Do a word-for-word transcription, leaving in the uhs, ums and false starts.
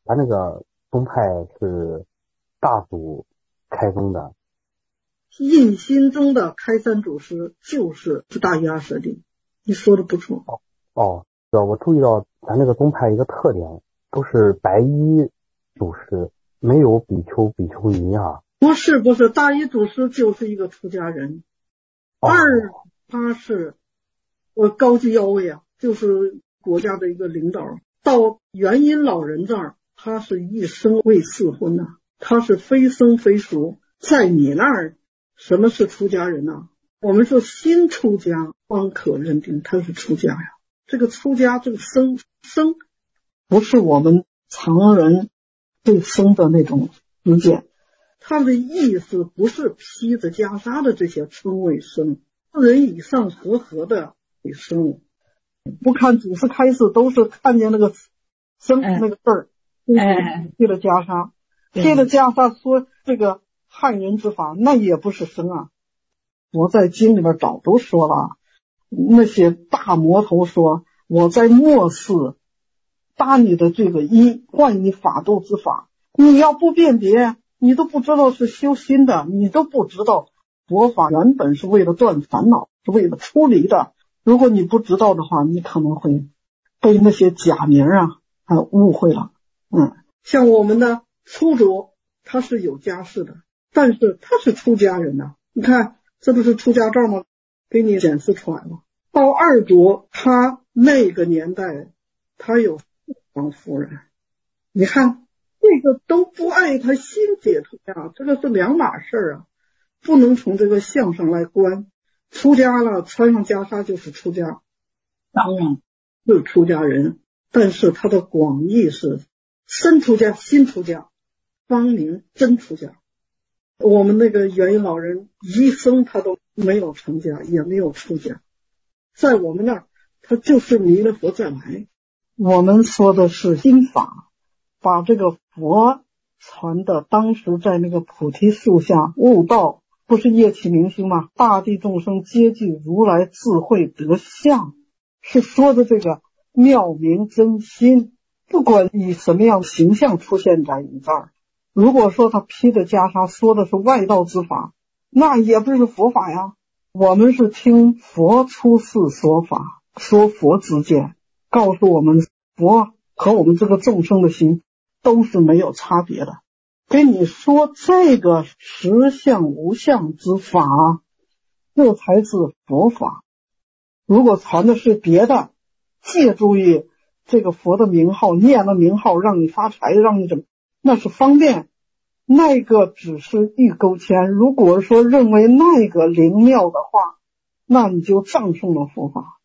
咱那个宗派是大祖开宗的。 印心中的开山祖师就是大禹阿舍利，你说的不错。 哦哦，我注意到咱那个宗派一个特点，都是白衣祖师，没有比丘比丘尼啊。 不是不是，大禹祖师就是一个出家人。 哦、 二他是我高级腰位啊，就是国家的一个领导。到元音老人这儿，他是一生未赐婚呐、啊，他是非僧非俗。在你那儿，什么是出家人呢、啊？我们说新出家方可认定他是出家呀。这个出家，这个僧僧，不是我们常人对僧的那种理解。他的意思不是披着袈裟的这些称为僧，四人以上和合的为僧。不看祖师开示，都是看见那个僧、嗯、那个字儿，披了袈裟，披了袈裟说这个汉人之法，那也不是僧啊。我在经里面早都说了，那些大魔头说我在末世搭你的这个一，换你法度之法，你要不辨别，你都不知道是修心的，你都不知道佛法原本是为了断烦恼，是为了出离的。如果你不知道的话，你可能会被那些假名啊啊误会了。嗯，像我们的初祖他是有家室的，但是他是出家人呐、啊。你看这不是出家照吗？给你显示出来了。到二祖他那个年代他有四房夫人，你看这个都不爱他心解脱呀，这个是两码事啊，不能从这个相上来观。出家了，穿上袈裟就是出家，当然是出家人，但是他的广义是身出家、心出家，方明真出家。我们那个元音老人一生他都没有成家，也没有出家，在我们那儿他就是弥勒佛再来。我们说的是心法，把这个佛传的当时在那个菩提树下悟道，不是夜起明星吗？大地众生皆具如来智慧德相，是说的这个妙明真心，不管以什么样的形象出现在你这儿。如果说他披着袈裟说的是外道之法，那也不是佛法呀。我们是听佛出世说法，说佛之见，告诉我们佛和我们这个众生的心都是没有差别的。跟你说这个实相无相之法，这才是佛法。如果传的是别的，借助于这个佛的名号，念了名号让你发财，让你怎么，那是方便，那个只是欲勾牵。如果说认为那个灵妙的话，那你就葬送了佛法。